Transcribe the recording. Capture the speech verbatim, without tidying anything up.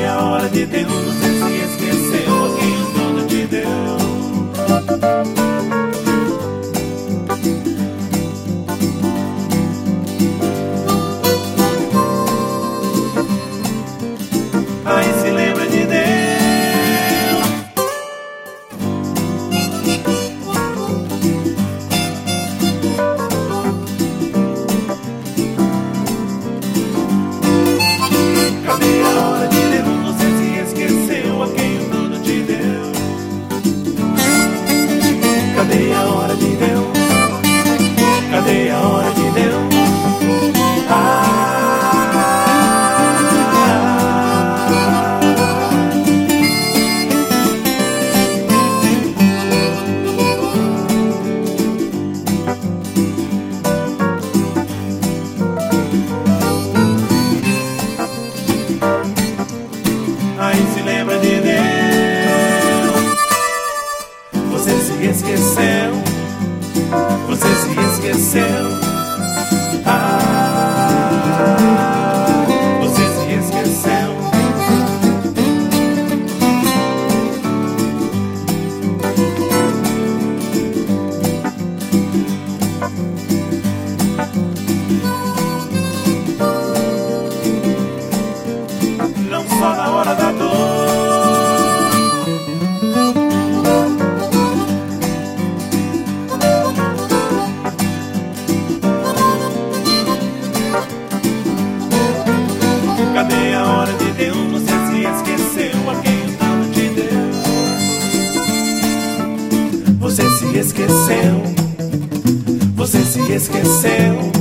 Cadê a hora de Deus? Você se esqueceu a quem o dono te deu. Aí se lembra de Deus. Cadê a hora de Deus? Você se esqueceu a quem o dono te deu. Cadê a hora de Deus? Cadê a hora de Deus? Ah, aí se lembra de Deus. Você se esqueceu. Você se esqueceu. Ah, você se esqueceu. Não só na hora da dor. Cadê a hora de Deus? Você se esqueceu a quem o dono te deu. Você se esqueceu. Você se esqueceu.